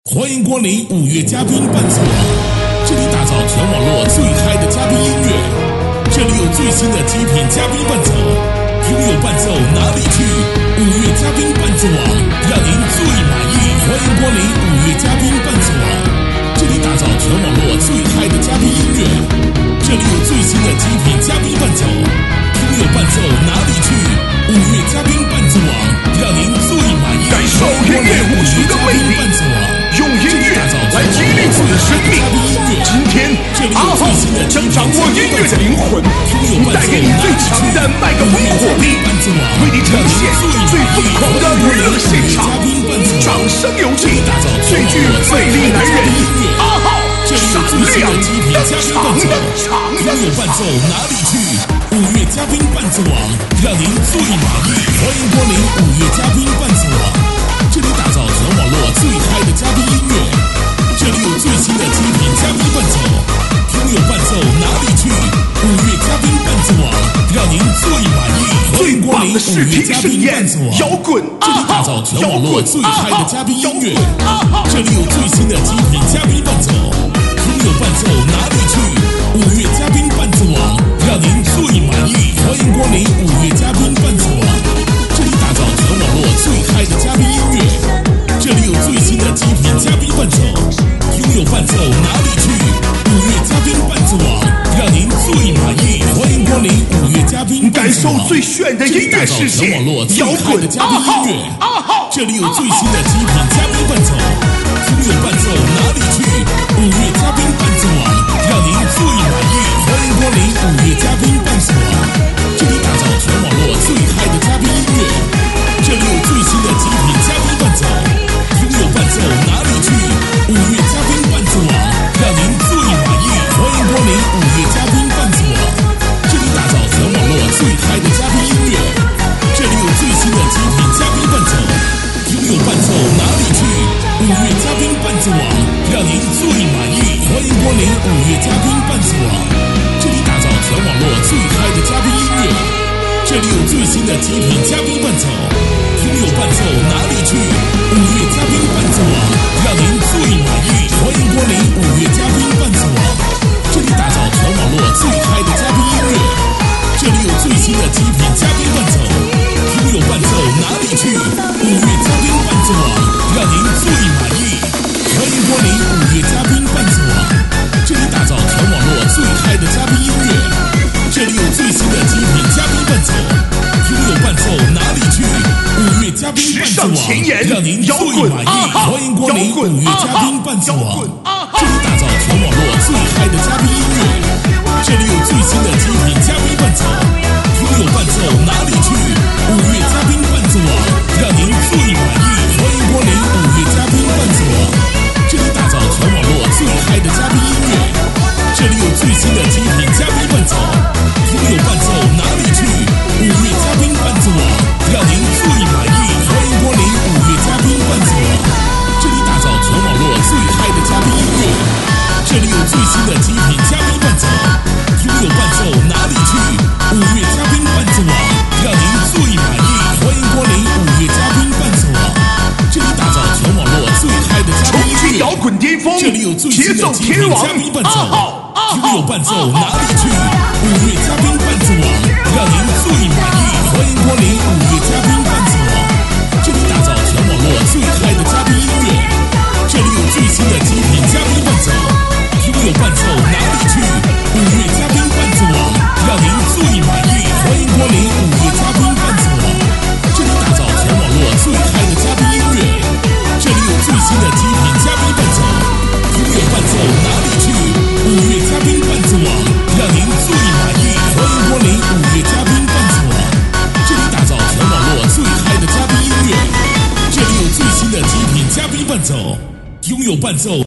欢迎光临五月嘉宾伴奏网，这里打造全网络最嗨的嘉宾音乐，这里有最新的极品嘉宾伴奏，拥有伴奏哪里去？五月嘉宾伴奏网让您最满意。欢迎光临五月嘉宾伴奏网，这里打造全网络最嗨的嘉宾音乐，这里有最新的极品嘉宾伴奏，拥有伴奏哪里去？五月嘉宾伴奏网让您最满意。 感受音乐无穷的魅力，用音乐来激励我的生命。今天阿浩将掌握音乐的灵魂，带给你最强的麦克风火力，为你呈现最疯狂的娱乐现场。掌声有请最具魅力男人阿浩，闪亮登场。 拥有伴奏哪里去？五月嘉宾伴奏网让您最满意。欢迎光临五月嘉宾伴奏网，这里打造全网络最嗨的嘉宾音乐，这里有最新的精品嘉宾伴奏，拥有伴奏哪里去？五月嘉宾伴奏网让您最满意。欢迎光临五月嘉宾伴奏网， 摇滚这里打造全网络最嗨的嘉宾音乐，这里有最新的精品嘉宾伴奏，拥有伴奏哪里去？五月嘉宾伴奏网让您最满意。欢迎光临五月嘉宾伴奏网，这里打造全网络最嗨的嘉宾音乐，这里有最新的极品嘉宾伴奏，拥有伴奏哪里去？五月嘉宾伴奏网让您最满意。欢迎光临五月嘉宾伴奏网， 感受最炫的音乐世界， 摇滚嘉宾音乐， 这里有最新的极品嘉宾伴奏，拥有伴奏哪里去？五月嘉宾伴奏网让您最满意。欢迎光临五月嘉宾伴奏网，这里打造全网络最嗨的嘉宾音乐，这里有最新的极品嘉宾伴奏，拥有伴奏哪里去？五月嘉宾伴奏网让您最满意。欢迎光临五月嘉宾伴奏网，这里打造全网络最嗨的嘉宾音乐，这里有最新的极品嘉宾伴奏，拥有伴奏哪里去？五月嘉宾伴奏网让您最满意。欢迎光临五月嘉宾伴奏网，这里打造全网络最嗨的嘉宾音乐，这里有最新的极品嘉宾伴奏，拥有伴奏哪里去？五月嘉宾伴奏网让您最满意。欢迎光临五月嘉宾伴奏网，这里打造全网络最嗨的嘉宾音乐，这里有最新的极品嘉宾伴奏，拥有伴奏哪里去？五月嘉宾伴奏网让您最满意。欢迎光临五月嘉宾伴奏网，这里打造全网络最嗨的嘉宾音乐，这里有最新的极品嘉宾伴奏，拥有伴奏哪里去？五月嘉宾伴奏网让您最满意。欢迎光临五月嘉宾伴奏网，这里打造全网络最嗨的嘉宾音乐，这里有最新的极品嘉宾伴奏，拥有伴奏哪里去？五月嘉宾伴奏网让您最满意。欢迎光临五月嘉宾伴奏网，这里打造全网络最嗨的嘉宾音乐，这里有最新的极品嘉宾伴奏，拥有伴奏哪里去？五月嘉宾伴奏网让您最满意。欢迎光临五月嘉宾伴奏网，这里打造全网络最嗨的嘉宾音乐，这里有最新的极品嘉宾伴奏，拥有伴奏哪里去？五月嘉宾伴奏网让您最满意。欢迎光临五月嘉宾伴奏网，这里打造全网络最嗨的嘉宾音乐， 摇滚巅峰， 这里有最新的极品嘉宾伴奏，拥有伴奏哪里去？五月嘉宾伴奏网让您最满意。欢迎光临五月嘉宾伴奏网，这里打造全网络最嗨的嘉宾音乐，这里有最新的极品嘉宾伴奏，拥有伴奏哪里去？五月嘉宾伴奏网让您最满意。欢迎光临五月嘉宾伴奏网，这里打造全网络最嗨的嘉宾音乐，这里有最新的极品嘉宾伴奏，拥有伴奏哪里去？五月嘉宾伴奏网让您最满意。欢迎光临五月嘉宾伴奏网，这里打造全网络最嗨的嘉宾音乐，这里有最新的极品嘉宾伴奏，拥有伴奏。